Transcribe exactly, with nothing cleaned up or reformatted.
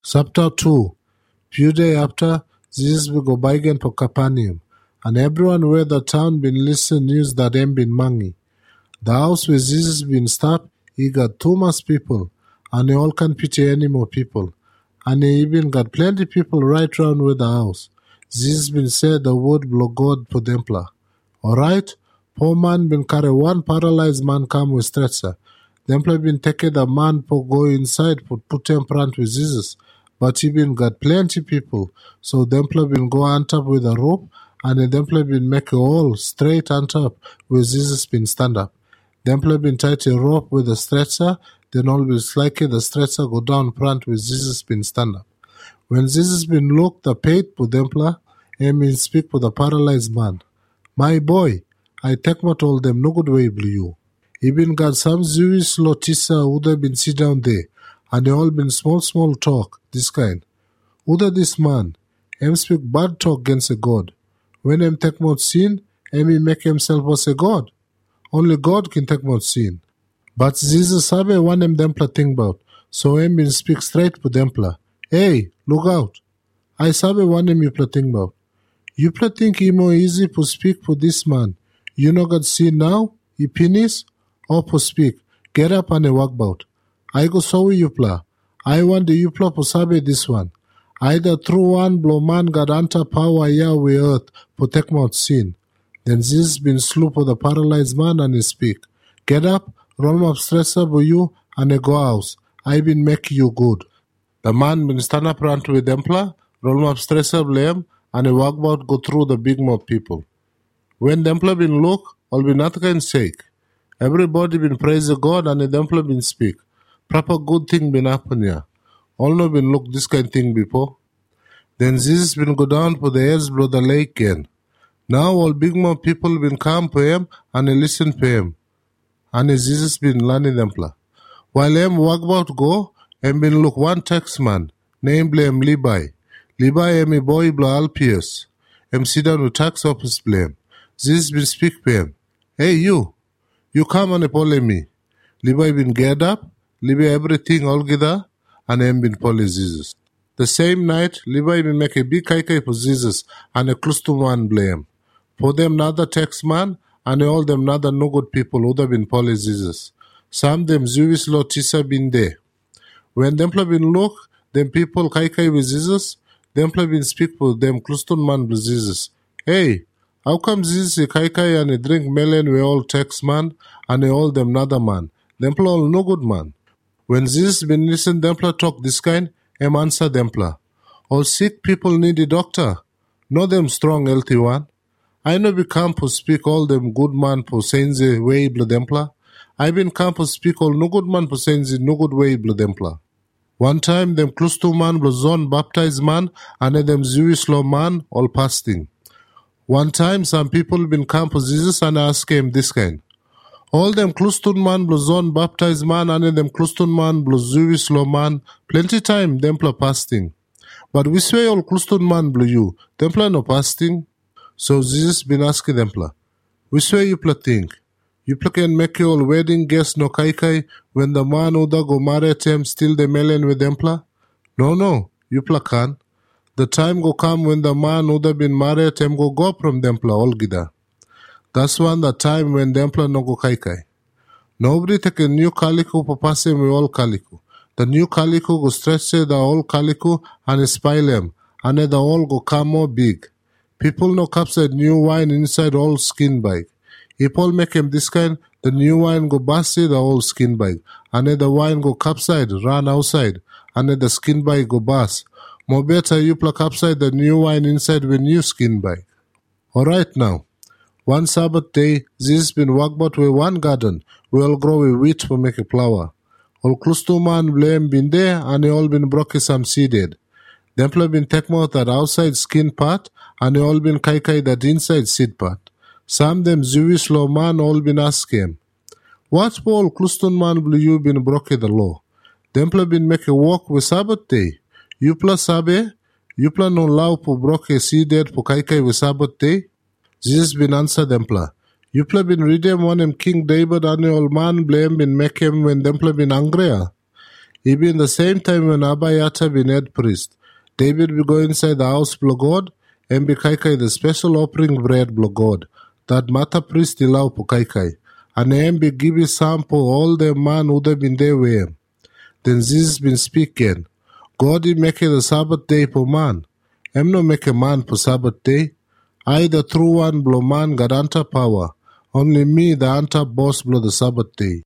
Chapter two. Few days after, Jesus will go by again for Capernaum, and everyone where the town been listen news that him been mangy. The house where Jesus been stopped, he got too much people, and he all can pity any more people. And he even got plenty people right round with the house. Jesus been said the word blow God for Templar. Alright? Poor man been carry one paralyzed man come with stretcher. Templar been take the man for go inside for put him front with Jesus. But he been got plenty people. So Templar been go on top with a rope, and the Templar been make a hole straight on top where Jesus been stand up. Templar been tied a rope with a stretcher, then always like it, the stretcher go down front with Jesus been stand up. When Jesus been look the paid for Templar, he been speak for the paralyzed man. My boy, I take what all them no good way blue you. He been got some Jewish lotissa who they been sit down there, and they all been small small talk, this kind. Who that this man? Him speak bad talk against a God. When him take more sin, him he make himself was a God. Only God can take more sin. But Jesus sabe one him Templar think about, so him been speak straight for Templar. Hey, look out. I sabe one him you play think about. You play think he more easy to speak for this man. You no got see now? He penis? Or to speak. Get up and walk about. I go so you play. I want the you play to sabe this one. Either through one blow man got anta power Yahweh earth for take out sin. Then Jesus been slew for the paralyzed man and he speak. Get up, roll up stretcher for you and go house. I been make you good. The man been stand up front with Templar, roll up stretcher blame, and he walk about go through the big mob people. When Templar been look, all been not can shake. Everybody been praise the God and the Templar been speak. Proper good thing been happen here. All no been look this kind thing before. Then Jesus been go down for the heirs blow the lake again. Now all big mob people been come for him and they listen for him. And Jesus been learning Templar. While him walk about go, him been look one tax man, named him Levi. Levi him a boy blow Alpius. Him sit down with tax office blame. Jesus been speak for him. Hey you, you come and follow me. Levi been get up, Levi everything all together, and him been follow Jesus. The same night, Levi been make a big kaikai for Jesus and a close to man blame. For them another tax man, and all them another no good people who have been follow Jesus. Some them Jewish lotissa been there. When Templar been look, them people kaikai with Jesus, Templar been speak for them close to man with Jesus. Hey, how come Jesus a kaikai and a drink melon we all tax man, and all them another man? Templar all no good man. When Jesus been listen Templar talk this kind, him answer Templar. All sick people need a doctor, not them strong healthy one. I no be come to speak all them good man for saying the way blood Templar. I been come to speak all no good man for saying the no good way blood Templar. One time them close to man blood John baptized man and then them Jewish law man all fasting. One time some people been come to Jesus and ask him this kind. All them close to man blood John baptized man and then them close to man blood Jewish law man plenty time Templar fasting. But we swear all close to man blood you, Templar no fasting. So Jesus been asking Templar, which way you play think? You play can make your wedding guest no kaikai when the man who da go marry him still the melon with Templar? No, no, you play can. The time go come when the man who da been married him go go from Templar all gida. That's one the time when Templar no go kaikai. Nobody take a new calico for pass him with all calico. The new calico go stretch the old calico and spile him, and then the all go come more big. People no capside new wine inside all skin bag. If all make him this kind, the new wine go busted the old skin bag. And then the wine go capside, run outside. And then the skin bag go bust. More better you pluck upside the new wine inside with new skin bag. Alright now. One Sabbath day, Jesus been walk about with one garden. We all grow a wheat for make a flour. All close to man blame been there and they all been broken some seeded. Templar been take out that outside skin part and they all been kaikai that inside seed part. Some them Jewish law man all been ask him, what for all Cluston man blue you been broke the law? Templar been make a walk with Sabbath day. You plus sabe? You plan no law for broke a seeded for kaikai with Sabbath day? Jesus been answer Templar. You play been read him one him King David and the old man blame been make him when Templar been angry. Even the same time when Abayata been head priest, David be go inside the house blow God, and be kaikai the special offering bread blow God, that Mata priest allow po kaikai, and em be give his sample all the man who have been there with him. Then Jesus been speaking, God he make the Sabbath day po man, em no make a man po Sabbath day. I the true one blow man got anta power, only me the anta boss blow the Sabbath day.